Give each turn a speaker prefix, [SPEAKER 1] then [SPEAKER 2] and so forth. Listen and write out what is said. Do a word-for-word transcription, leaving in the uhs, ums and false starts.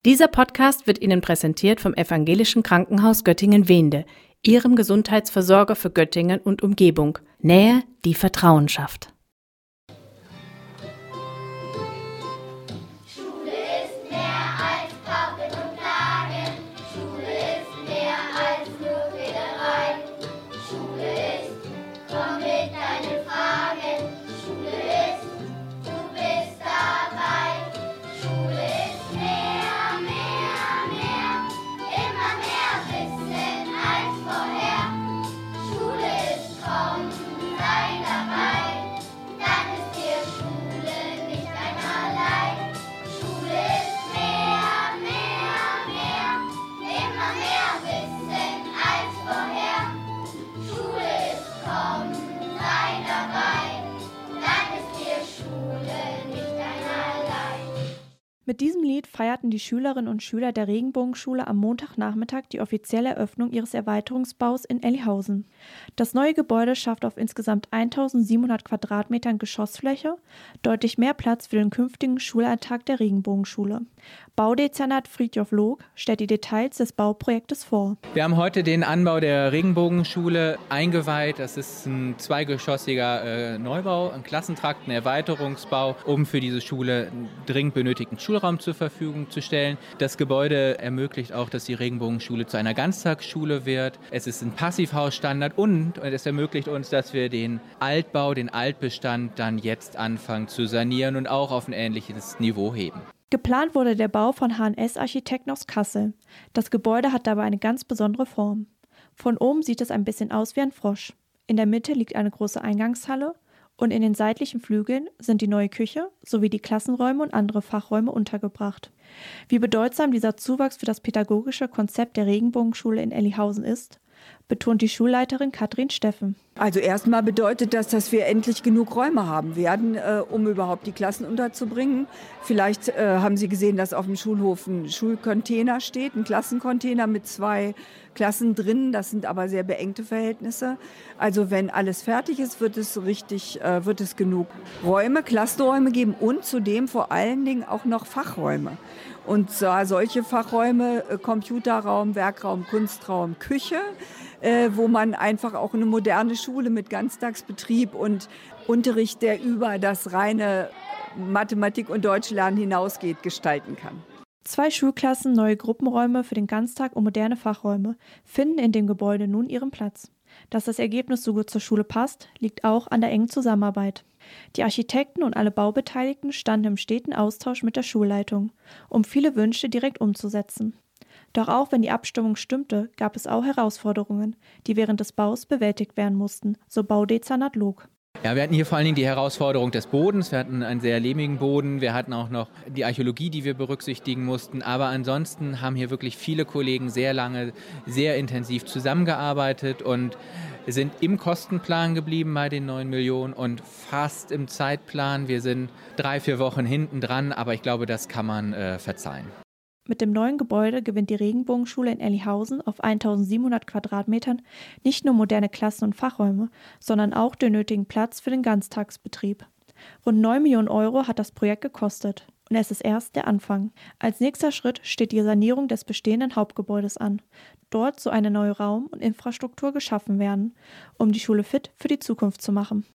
[SPEAKER 1] Dieser Podcast wird Ihnen präsentiert vom Evangelischen Krankenhaus Göttingen-Wehnde, Ihrem Gesundheitsversorger für Göttingen und Umgebung. Nähe, die Vertrauen schafft.
[SPEAKER 2] Mit diesem Lied feierten die Schülerinnen und Schüler der Regenbogenschule am Montagnachmittag die offizielle Eröffnung ihres Erweiterungsbaus in Ellihausen. Das neue Gebäude schafft auf insgesamt eintausendsiebenhundert Quadratmetern Geschossfläche deutlich mehr Platz für den künftigen Schulalltag der Regenbogenschule. Baudezernat Friedjof Log stellt die Details des Bauprojektes vor.
[SPEAKER 3] Wir haben heute den Anbau der Regenbogenschule eingeweiht. Das ist ein zweigeschossiger äh, Neubau, ein Klassentrakt, ein Erweiterungsbau, um für diese Schule dringend benötigten Schulraum zur Verfügung zu stellen. Das Gebäude ermöglicht auch, dass die Regenbogenschule zu einer Ganztagsschule wird. Es ist ein Passivhausstandard und es ermöglicht uns, dass wir den Altbau, den Altbestand dann jetzt anfangen zu sanieren und auch auf ein ähnliches Niveau heben.
[SPEAKER 2] Geplant wurde der Bau von H und S-Architekten aus Kassel. Das Gebäude hat dabei eine ganz besondere Form. Von oben sieht es ein bisschen aus wie ein Frosch. In der Mitte liegt eine große Eingangshalle und in den seitlichen Flügeln sind die neue Küche sowie die Klassenräume und andere Fachräume untergebracht. Wie bedeutsam dieser Zuwachs für das pädagogische Konzept der Regenbogenschule in Ellihausen ist, betont die Schulleiterin Katrin Steffen.
[SPEAKER 4] Also erstmal bedeutet das, dass wir endlich genug Räume haben werden, äh, um überhaupt die Klassen unterzubringen. Vielleicht äh, haben Sie gesehen, dass auf dem Schulhof ein Schulcontainer steht, ein Klassencontainer mit zwei Klassen drin. Das sind aber sehr beengte Verhältnisse. Also wenn alles fertig ist, wird es richtig, äh, wird es genug Räume, Klassenräume geben und zudem vor allen Dingen auch noch Fachräume. Und zwar solche Fachräume, äh, Computerraum, Werkraum, Kunstraum, Küche, äh, wo man einfach auch eine moderne Schule mit Ganztagsbetrieb und Unterricht, der über das reine Mathematik- und Deutschlernen hinausgeht, gestalten kann.
[SPEAKER 2] Zwei Schulklassen, neue Gruppenräume für den Ganztag und moderne Fachräume finden in dem Gebäude nun ihren Platz. Dass das Ergebnis so gut zur Schule passt, liegt auch an der engen Zusammenarbeit. Die Architekten und alle Baubeteiligten standen im steten Austausch mit der Schulleitung, um viele Wünsche direkt umzusetzen. Doch auch wenn die Abstimmung stimmte, gab es auch Herausforderungen, die während des Baus bewältigt werden mussten, so Baudezernat Log.
[SPEAKER 3] Ja, wir hatten hier vor allen Dingen die Herausforderung des Bodens. Wir hatten einen sehr lehmigen Boden. Wir hatten auch noch die Archäologie, die wir berücksichtigen mussten. Aber ansonsten haben hier wirklich viele Kollegen sehr lange, sehr intensiv zusammengearbeitet und sind im Kostenplan geblieben bei den neun Millionen und fast im Zeitplan. Wir sind drei, vier Wochen hinten dran, aber ich glaube, das kann man äh, verzeihen.
[SPEAKER 2] Mit dem neuen Gebäude gewinnt die Regenbogenschule in Ellihausen auf eintausendsiebenhundert Quadratmetern nicht nur moderne Klassen und Fachräume, sondern auch den nötigen Platz für den Ganztagsbetrieb. Rund neun Millionen Euro hat das Projekt gekostet und es ist erst der Anfang. Als nächster Schritt steht die Sanierung des bestehenden Hauptgebäudes an. Dort soll eine neue Raum- und Infrastruktur geschaffen werden, um die Schule fit für die Zukunft zu machen.